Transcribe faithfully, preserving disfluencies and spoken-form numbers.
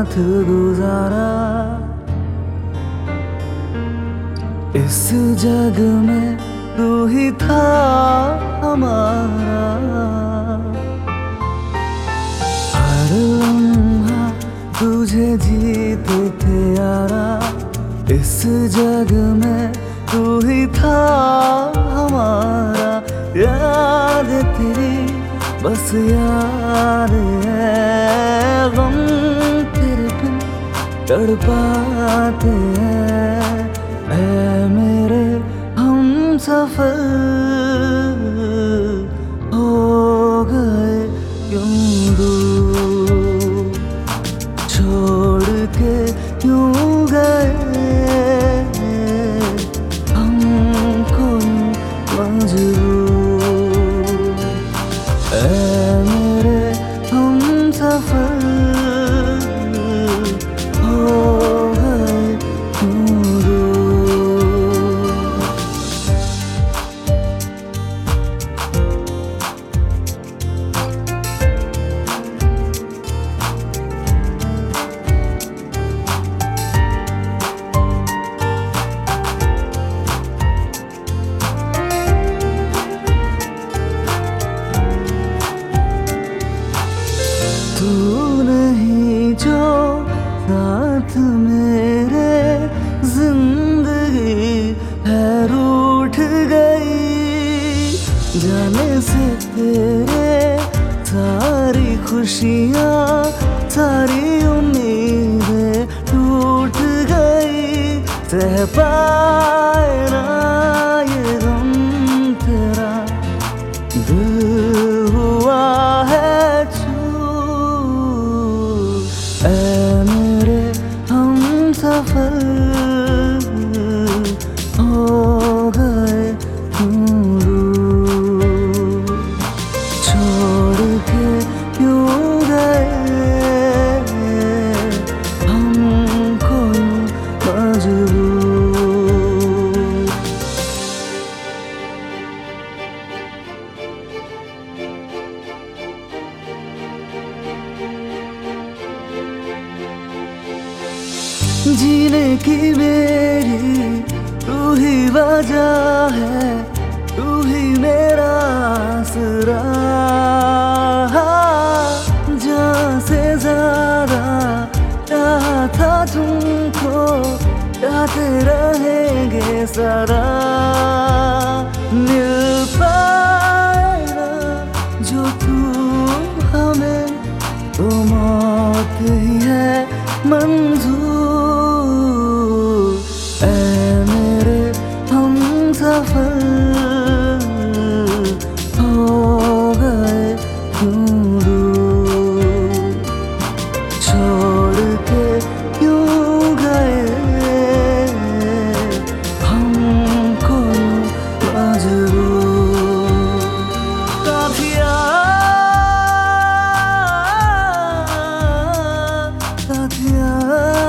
साथ गुजारा। इस जग में तू ही था हमारा। हर लम्हा तुझे जीते थे यारा। इस जग में तू ही था हमारा। याद तेरी बस याद है, गम तेरे बिन तड़पाते हैं। ऐ मेरे हम सफर हो गए क्यों दूर, छोड़ के क्यों गए हमको मजबूर। ऐ मेरे हम सफर हो गए क्यों दूर। तू नहीं जो साथ मेरे, जिंदगी है रूठ गई। जाने से तेरे सारी खुशियाँ, सारी उम्मीदें टूट गई। सह पाए ना ये गम तेरा, दिल हुआ है ऐ मेरे हम सफर हो गए क्यों दूर, छोड़ के क्यों गए हमको मजबूर। जीने की मेरी तू ही वजह है, तू ही मेरा आसरा। जान से ज्यादा चाहा था तुमको, चाहते रहेंगे सदा। मिल पाए ना जो तू हमें, तो मौत ही है मंजूर। ऐ मेरे हम सफर हो गए क्यों दूर, छोड़ के क्यों गए हमको मजबूर। साथिया साथिया